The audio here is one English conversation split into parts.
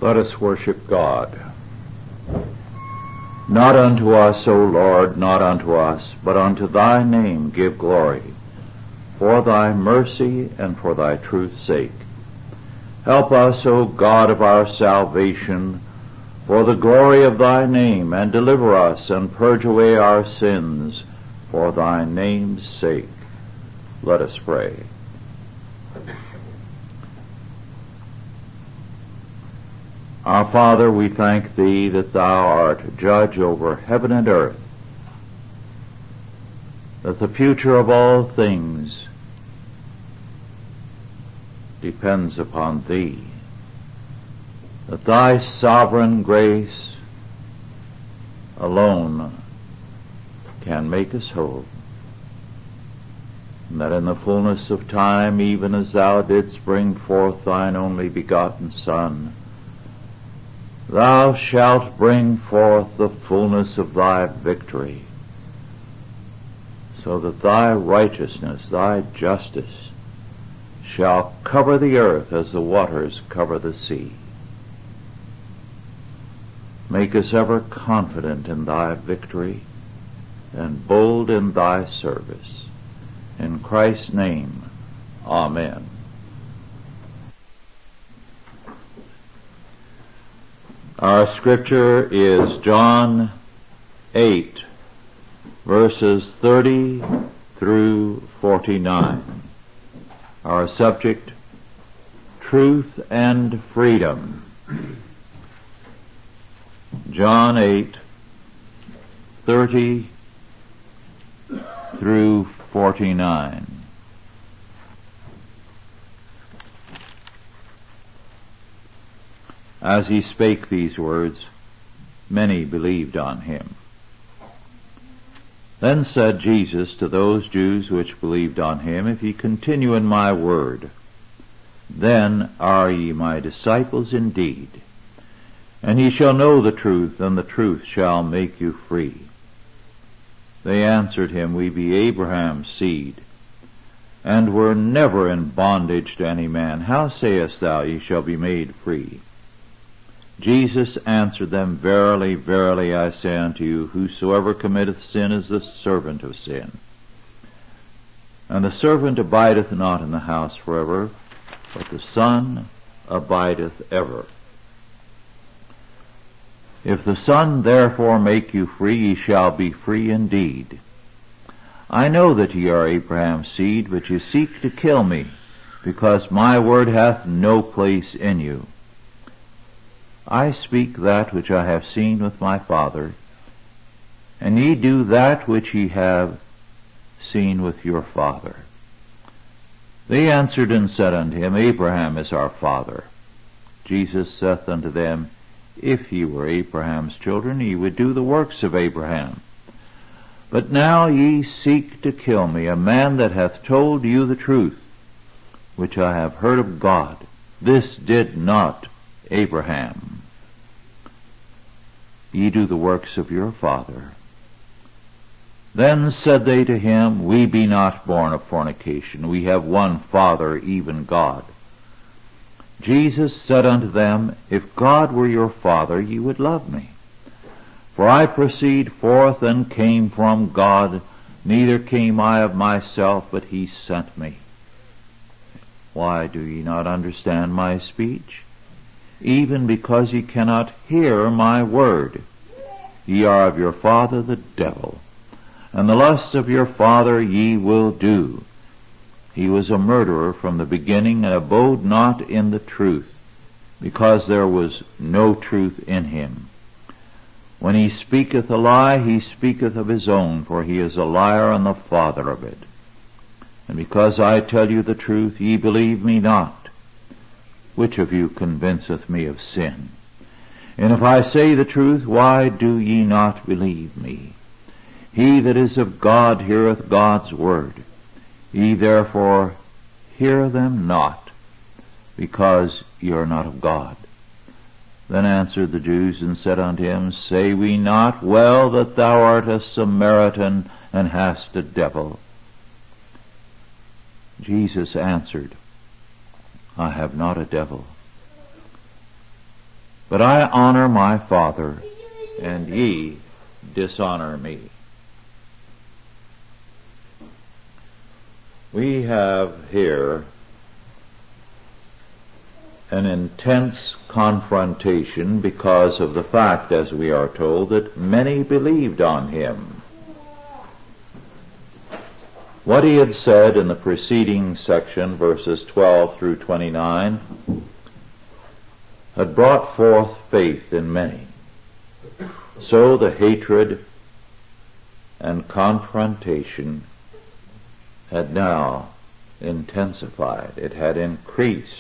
Let us worship God. Not unto us, O Lord, not unto us, but unto thy name give glory, for thy mercy and for thy truth's sake. Help us, O God of our salvation, for the glory of thy name, and deliver us and purge away our sins for thy name's sake. Let us pray. Our Father, we thank thee that thou art judge over heaven and earth, that the future of all things depends upon thee, that thy sovereign grace alone can make us whole, and that in the fullness of time, even as thou didst bring forth thine only begotten Son, thou shalt bring forth the fullness of thy victory, so that thy righteousness, thy justice, shall cover the earth as the waters cover the sea. Make us ever confident in thy victory and bold in thy service. In Christ's name, Amen. Our scripture is John 8, verses 30 through 49. Our subject, truth and freedom. John 8, 30 through 49. As he spake these words, many believed on him. Then said Jesus to those Jews which believed on him, If ye continue in my word, then are ye my disciples indeed, and ye shall know the truth, and the truth shall make you free. They answered him, We be Abraham's seed, and were never in bondage to any man. How sayest thou, ye shall be made free? Jesus answered them, Verily, verily, I say unto you, whosoever committeth sin is the servant of sin. And the servant abideth not in the house forever, but the Son abideth ever. If the Son therefore make you free, ye shall be free indeed. I know that ye are Abraham's seed, but ye seek to kill me, because my word hath no place in you. I speak that which I have seen with my Father, and ye do that which ye have seen with your father. They answered and said unto him, Abraham is our father. Jesus saith unto them, If ye were Abraham's children, ye would do the works of Abraham. But now ye seek to kill me, a man that hath told you the truth, which I have heard of God. This did not Abraham. Ye do the works of your father. Then said they to him, We be not born of fornication. We have one Father, even God. Jesus said unto them, If God were your Father, ye would love me. For I proceed forth and came from God, neither came I of myself, but he sent me. Why do ye not understand my speech? Even because ye cannot hear my word. Ye are of your father the devil, and the lusts of your father ye will do. He was a murderer from the beginning, and abode not in the truth, because there was no truth in him. When he speaketh a lie, he speaketh of his own, for he is a liar and the father of it. And because I tell you the truth, ye believe me not. Which of you convinceth me of sin? And if I say the truth, why do ye not believe me? He that is of God heareth God's word. Ye therefore hear them not, because ye are not of God. Then answered the Jews and said unto him, Say we not well that thou art a Samaritan, and hast a devil? Jesus answered, I have not a devil, But I honor my Father, and ye dishonor me. We have here an intense confrontation because of the fact, as we are told, that many believed on him. What he had said in the preceding section, verses 12 through 29, had brought forth faith in many. So the hatred and confrontation had now intensified. It had increased.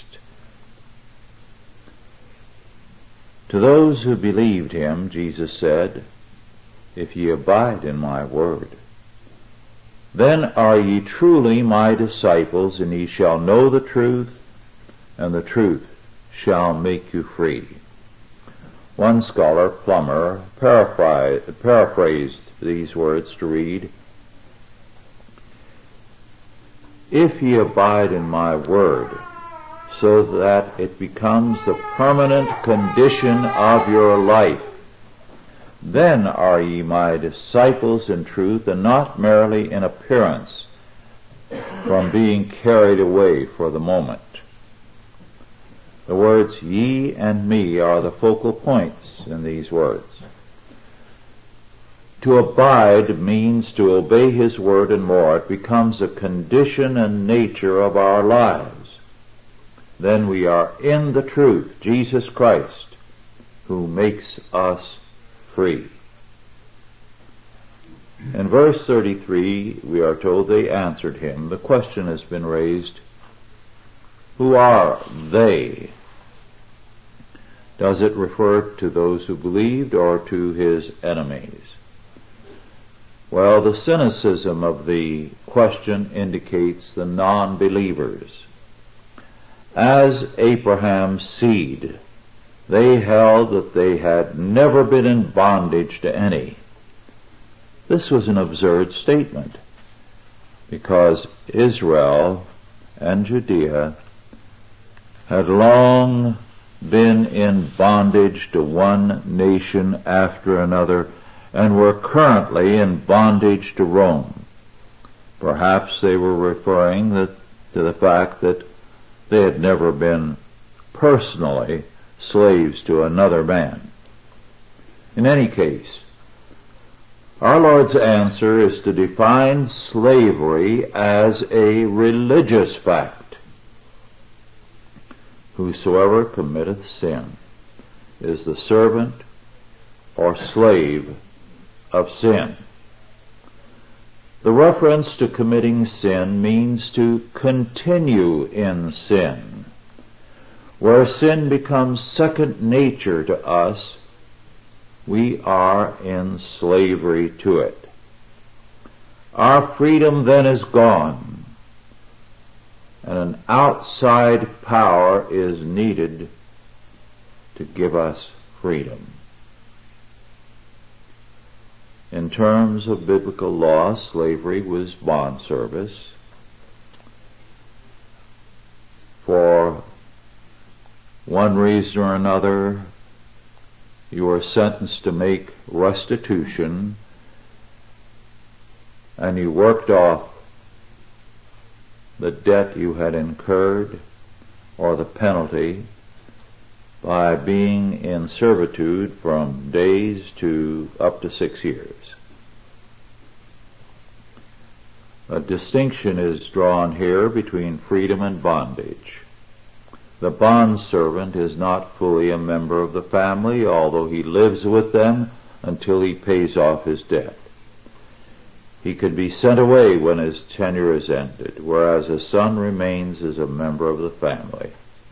To those who believed him, Jesus said, "If ye abide in my word, then are ye truly my disciples, and ye shall know the truth, and the truth shall make you free." One scholar, Plummer, paraphrased these words to read, "If ye abide in my word, so that it becomes the permanent condition of your life, then are ye my disciples in truth, and not merely in appearance, from being carried away for the moment." The words ye and me are the focal points in these words. To abide means to obey his word and more. It becomes a condition and nature of our lives. Then we are in the truth, Jesus Christ, who makes us free. In verse 33, we are told they answered him. The question has been raised, who are they? Does it refer to those who believed or to his enemies? Well, the cynicism of the question indicates the non-believers. As Abraham's seed, they held that they had never been in bondage to any. This was an absurd statement, because Israel and Judea had long been in bondage to one nation after another, and were currently in bondage to Rome. Perhaps they were referring to the fact that they had never been personally slaves to another man. In any case, our Lord's answer is to define slavery as a religious fact. Whosoever committeth sin is the servant or slave of sin. The reference to committing sin means to continue in sin. Where sin becomes second nature to us, we are in slavery to it. Our freedom then is gone, and an outside power is needed to give us freedom. In terms of biblical law, slavery was bondservice. For one reason or another, you were sentenced to make restitution, and you worked off the debt you had incurred or the penalty by being in servitude from days to up to 6 years. A distinction is drawn here between freedom and bondage. The bondservant is not fully a member of the family, although he lives with them until he pays off his debt. He could be sent away when his tenure is ended, whereas a son remains as a member of the family.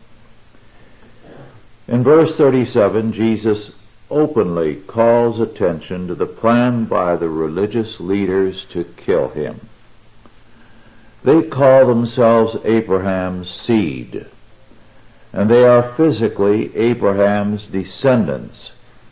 In verse 37, Jesus openly calls attention to the plan by the religious leaders to kill him. They call themselves Abraham's seed, and they are physically Abraham's descendants,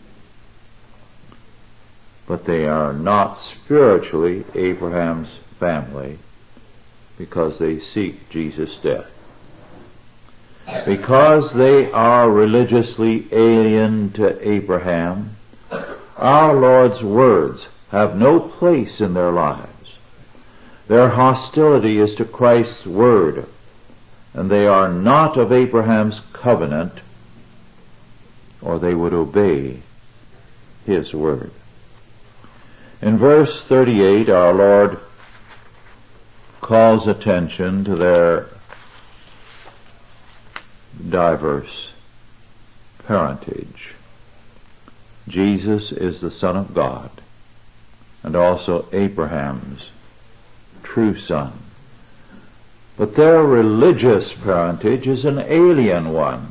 but they are not spiritually Abraham's family, because they seek Jesus' death. Because they are religiously alien to Abraham, our Lord's words have no place in their lives. Their hostility is to Christ's word, and they are not of Abraham's covenant, or they would obey his word. In verse 38, our Lord calls attention to their diverse parentage. Jesus is the Son of God, and also Abraham's true son. But their religious parentage is an alien one.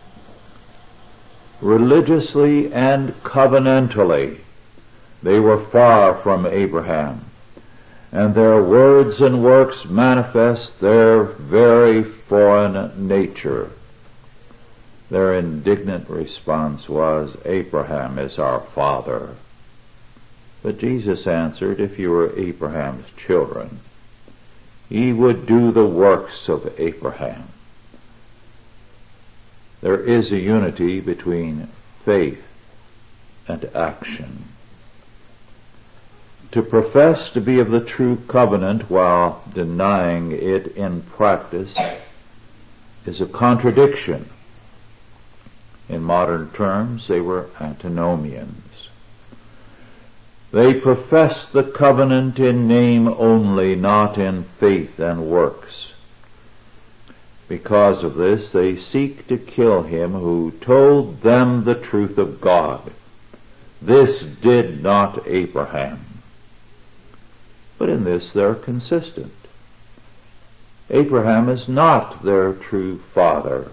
Religiously and covenantally, they were far from Abraham, and their words and works manifest their very foreign nature. Their indignant response was, "Abraham is our father." But Jesus answered, "If you were Abraham's children, ye would do the works of Abraham." There is a unity between faith and action. To profess to be of the true covenant while denying it in practice is a contradiction. In modern terms, they were antinomians. They profess the covenant in name only, not in faith and works. Because of this, they seek to kill him who told them the truth of God. This did not Abraham. But in this they're consistent. Abraham is not their true father.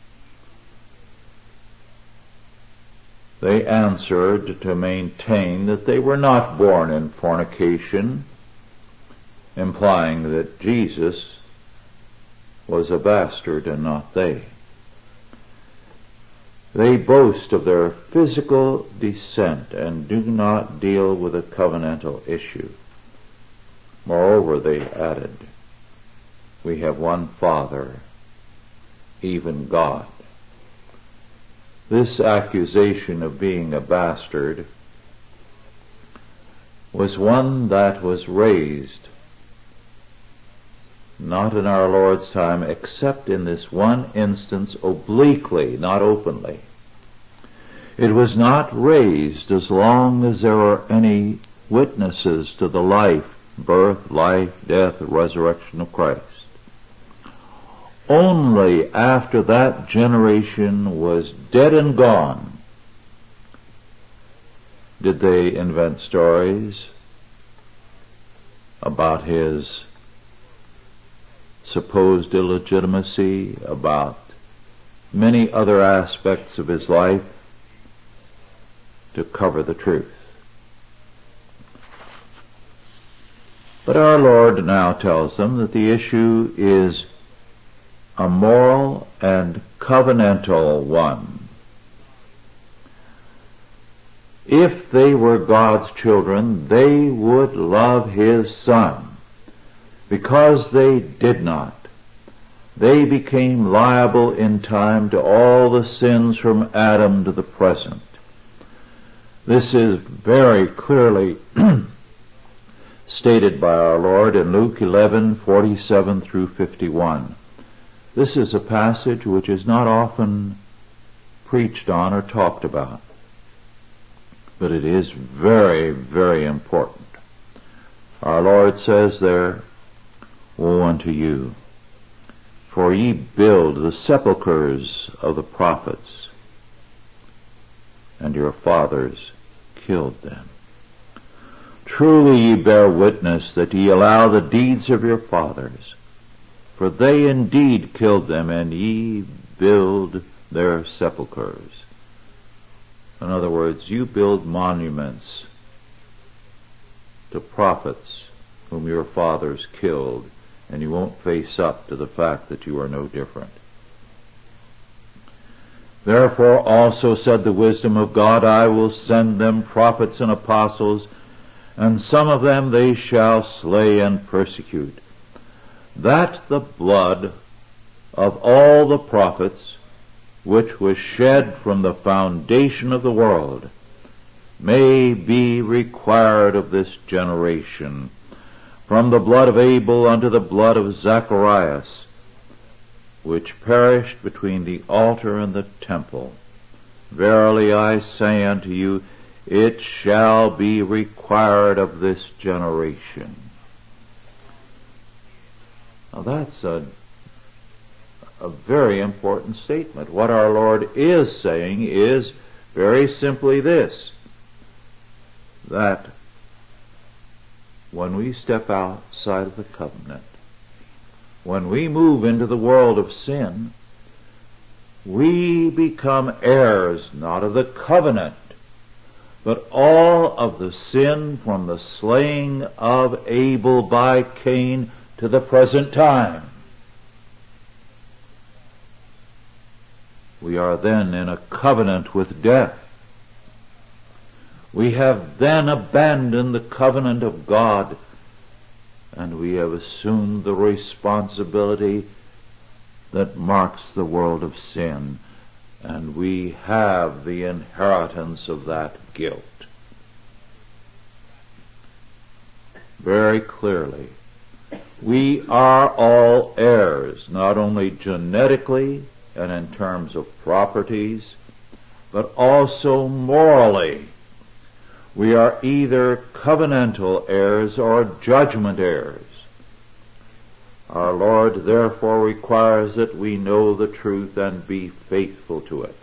They answered to maintain that they were not born in fornication, implying that Jesus was a bastard and not they. They boast of their physical descent and do not deal with a covenantal issue. Moreover, they added, "We have one Father, even God." This accusation of being a bastard was one that was raised not in our Lord's time, except in this one instance obliquely, not openly. It was not raised as long as there were any witnesses to the life, birth, life, death, resurrection of Christ. Only after that generation was dead and gone did they invent stories about his supposed illegitimacy, about many other aspects of his life to cover the truth. But our Lord now tells them that the issue is a moral and covenantal one. If they were God's children, they would love his Son. Because they did not, they became liable in time to all the sins from Adam to the present. This is very clearly stated by our Lord in Luke 11:47 through 51. This is a passage which is not often preached on or talked about, but it is very, very important. Our Lord says there, "Woe unto you, for ye build the sepulchres of the prophets, and your fathers killed them. Truly ye bear witness that ye allow the deeds of your fathers, for they indeed killed them, and ye build their sepulchres." In other words, you build monuments to prophets whom your fathers killed, and you won't face up to the fact that you are no different. "Therefore also said the wisdom of God, I will send them prophets and apostles, and some of them they shall slay and persecute, that the blood of all the prophets, which was shed from the foundation of the world, may be required of this generation, from the blood of Abel unto the blood of Zacharias, which perished between the altar and the temple. Verily I say unto you, it shall be required of this generation. Now that's a very important statement. What our Lord is saying is very simply this, that when we step outside of the covenant, when we move into the world of sin, we become heirs not of the covenant, but all of the sin from the slaying of Abel by Cain to the present time. We are then in a covenant with death. We have then abandoned the covenant of God, and we have assumed the responsibility that marks the world of sin, and we have the inheritance of that guilt. Very clearly, we are all heirs, not only genetically and in terms of properties, but also morally. We are either covenantal heirs or judgment heirs. Our Lord therefore requires that we know the truth and be faithful to it.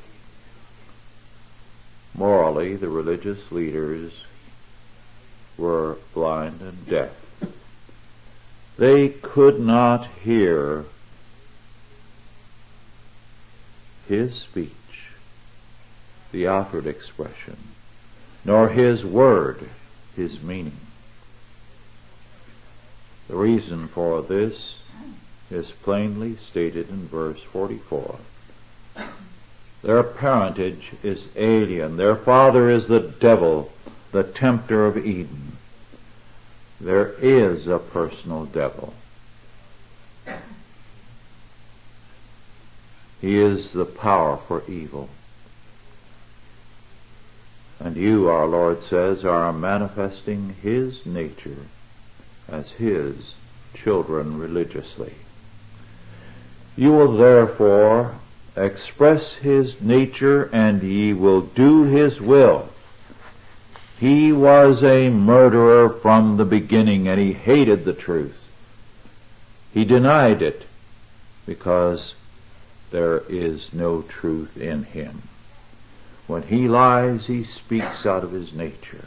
Morally, the religious leaders were blind and deaf. They could not hear his speech, the outward expression, nor his word, his meaning. The reason for this is plainly stated in verse 44. Their parentage is alien. Their father is the devil, the tempter of Eden. There is a personal devil. He is the power for evil. And you, our Lord says, are manifesting his nature as his children religiously. You will therefore express his nature, and ye will do his will. He was a murderer from the beginning, and he hated the truth. He denied it because there is no truth in him. When he lies, he speaks out of his nature.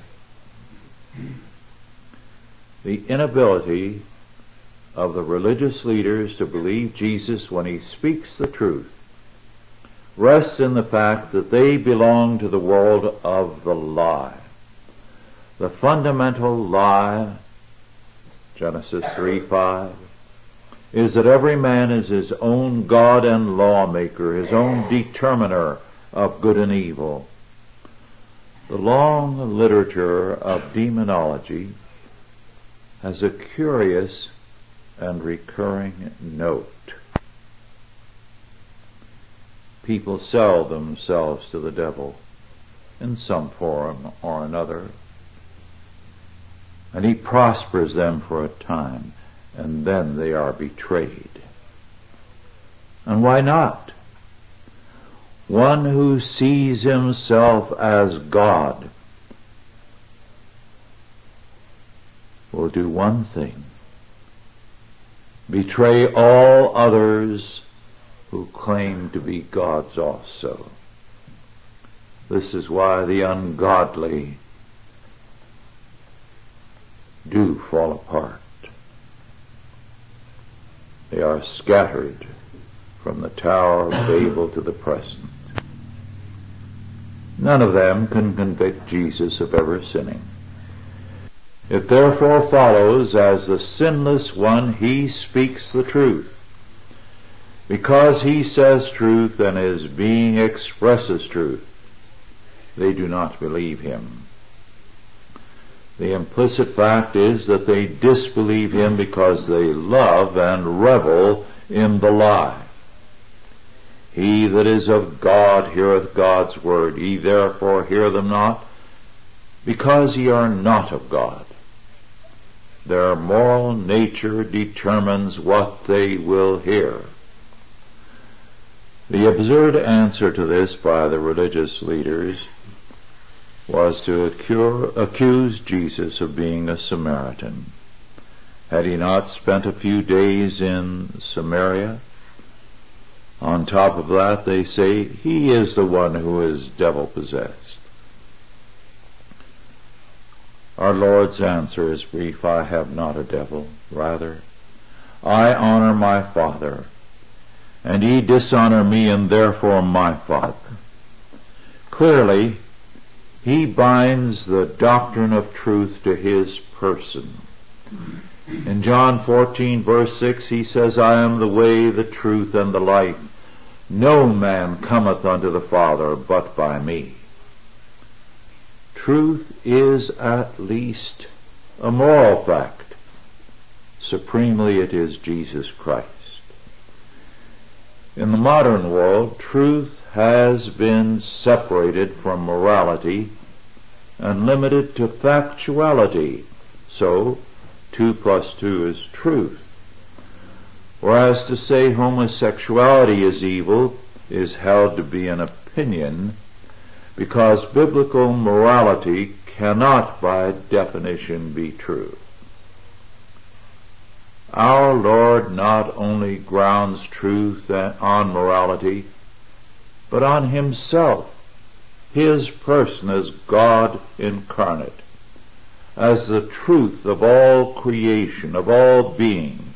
The inability of the religious leaders to believe Jesus when he speaks the truth rests in the fact that they belong to the world of the lie. The fundamental lie, Genesis 3:5, is that every man is his own God and lawmaker, his own determiner of good and evil. The long literature of demonology has a curious and recurring note. People sell themselves to the devil in some form or another, and he prospers them for a time, and then they are betrayed. And why not? One who sees himself as God will do one thing: betray all others who claim to be gods also. This is why the ungodly do fall apart. They are scattered from the Tower of Babel to the present. None of them can convict Jesus of ever sinning. It therefore follows, as the sinless one, he speaks the truth. Because he says truth and his being expresses truth, they do not believe him. The implicit fact is that they disbelieve him because they love and revel in the lie. He that is of God heareth God's word. Ye therefore hear them not, because ye are not of God. Their moral nature determines what they will hear. The absurd answer to this by the religious leaders was to accuse Jesus of being a Samaritan. Had he not spent a few days in Samaria? On top of that, they say, he is the one who is devil-possessed. Our Lord's answer is brief. I have not a devil. Rather, I honor my Father, and ye dishonor me, and therefore my Father. Clearly, he binds the doctrine of truth to his person. In John 14, verse 6, he says, I am the way, the truth, and the life. No man cometh unto the Father but by me. Truth is at least a moral fact. Supremely it is Jesus Christ. In the modern world, truth has been separated from morality and limited to factuality. So, 2 plus 2 is truth. Whereas to say homosexuality is evil is held to be an opinion, because biblical morality cannot by definition be true. Our Lord not only grounds truth on morality, but on himself, his person as God incarnate, as the truth of all creation, of all being.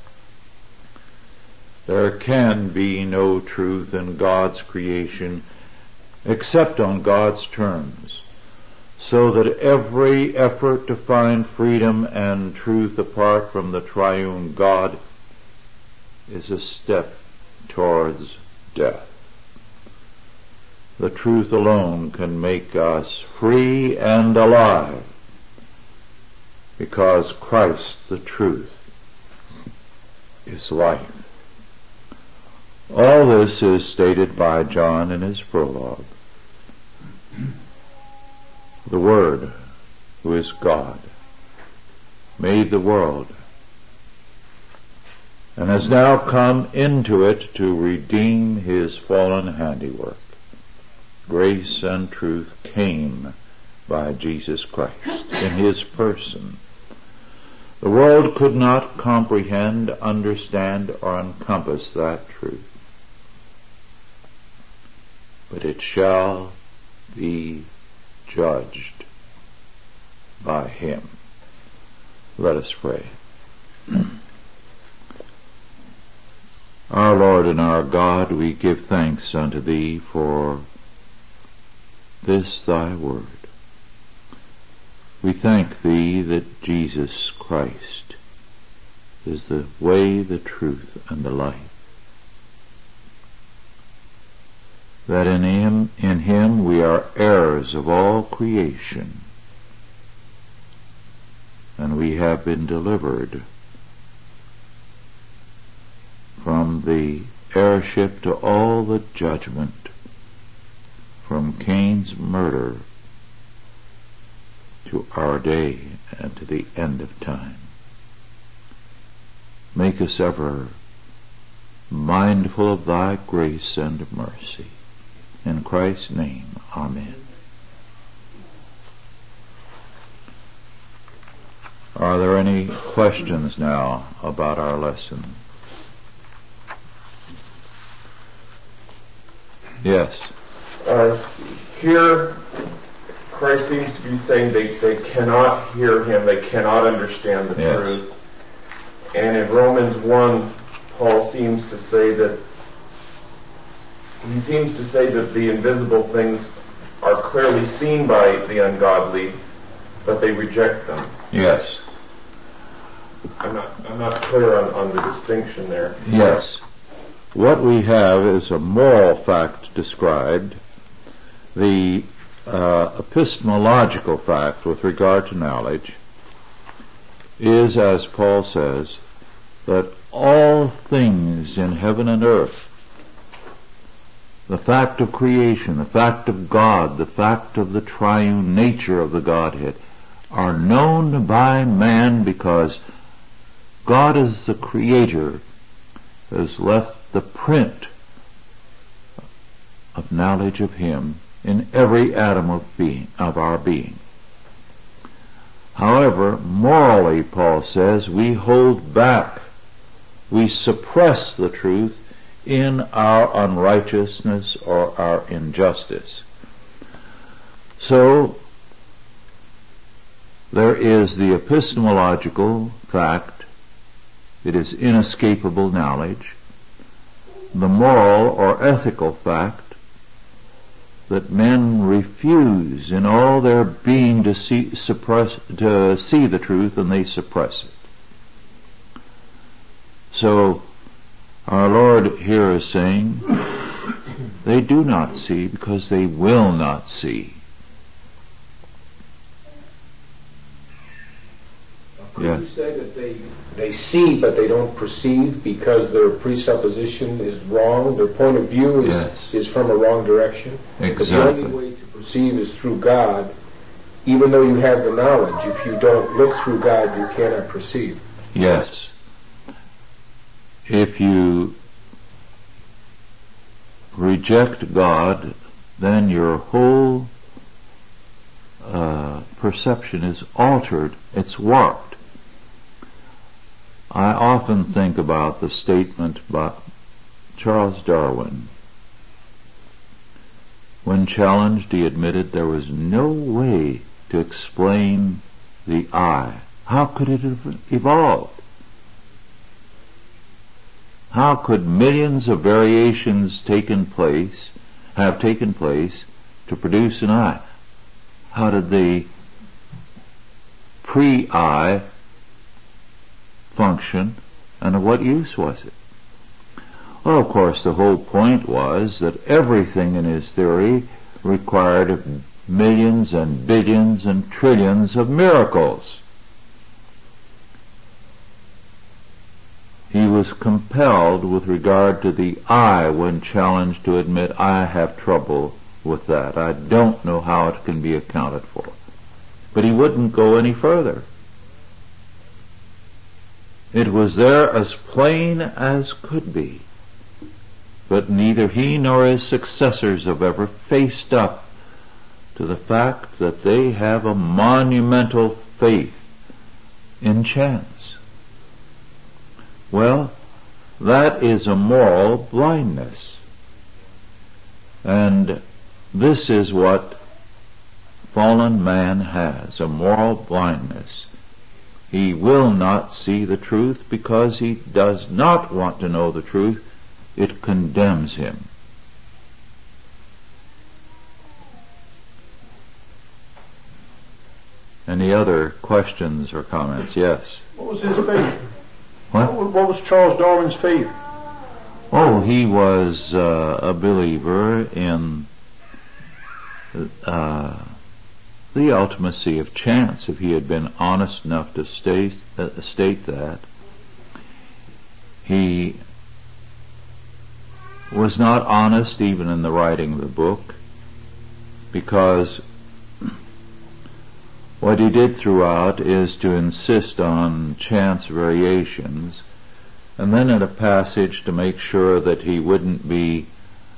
There can be no truth in God's creation except on God's terms, so that every effort to find freedom and truth apart from the triune God is a step towards death. The truth alone can make us free and alive, because Christ, the truth, is life. All this is stated by John in his prologue. The Word, who is God, made the world, and has now come into it to redeem his fallen handiwork. Grace and truth came by Jesus Christ in his person. The world could not comprehend, understand, or encompass that truth. But it shall be judged by him. Let us pray. Our Lord and our God, we give thanks unto thee for this thy word. We thank thee that Jesus Christ is the way, the truth, and the life. That in him we are heirs of all creation, and we have been delivered from the heirship to all the judgment, from Cain's murder to our day and to the end of time. Make us ever mindful of thy grace and mercy. In Christ's name, amen. Are there any questions now about our lesson? Yes. Here, Christ seems to be saying they cannot hear him, they cannot understand the truth. And in Romans 1, Paul seems to say that the invisible things are clearly seen by the ungodly, but they reject them. Yes. I'm not clear on the distinction there. Yes. What we have is a moral fact described. The epistemological fact with regard to knowledge is, as Paul says, that all things in heaven and earth the fact of creation, the fact of God, the fact of the triune nature of the Godhead are known by man because God as the Creator has left the print of knowledge of Him in every atom of our being. However, morally, Paul says, we hold back, we suppress the truth in our unrighteousness or our injustice. So, there is the epistemological fact, it is inescapable knowledge, the moral or ethical fact that men refuse in all their being to see the truth, and they suppress it. So, our Lord here is saying, they do not see because they will not see. Could you say that they see but they don't perceive because their presupposition is wrong, their point of view is from a wrong direction? Exactly. Because the only way to perceive is through God. Even though you have the knowledge, if you don't look through God, you cannot perceive. Yes. If you reject God, then your whole perception is altered, it's warped. I often think about the statement by Charles Darwin. When challenged, he admitted there was no way to explain the eye. How could it have evolved? How could millions of variations have taken place to produce an eye? How did the pre-eye function, and of what use was it? Well, of course, the whole point was that everything in his theory required millions and billions and trillions of miracles. He was compelled with regard to the eye when challenged to admit, I have trouble with that. I don't know how it can be accounted for. But he wouldn't go any further. It was there as plain as could be. But neither he nor his successors have ever faced up to the fact that they have a monumental faith in chance. Well, that is a moral blindness. And this is what fallen man has, a moral blindness. He will not see the truth because he does not want to know the truth. It condemns him. Any other questions or comments? Yes. What was his faith? What? What was Charles Darwin's faith? Oh, he was a believer in the ultimacy of chance, if he had been honest enough to state that. He was not honest even in the writing of the book, because what he did throughout is to insist on chance variations, and then in a passage to make sure that he wouldn't be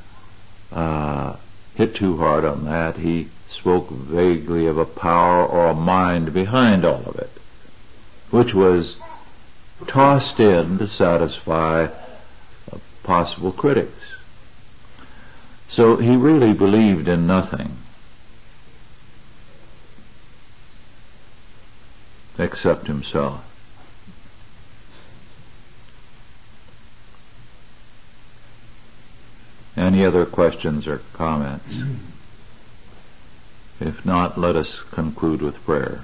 hit too hard on that, he spoke vaguely of a power or a mind behind all of it, which was tossed in to satisfy possible critics. So he really believed in nothing except himself. Any other questions or comments? If not, let us conclude with prayer.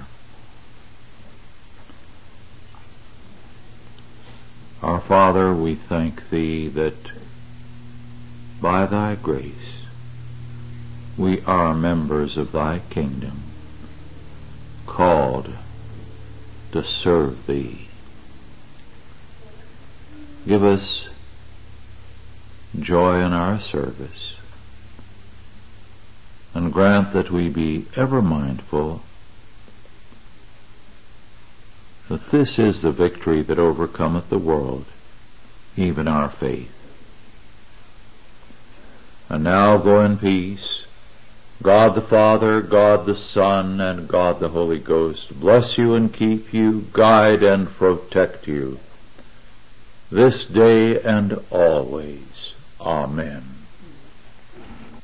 Our Father, we thank Thee that by Thy grace we are members of Thy kingdom, called to serve Thee. Give us joy in our service. and grant that we be ever mindful that this is the victory that overcometh the world, even our faith. And now go in peace. God the Father, God the Son, and God the Holy Ghost bless you and keep you, guide and protect you, this day and always. Amen.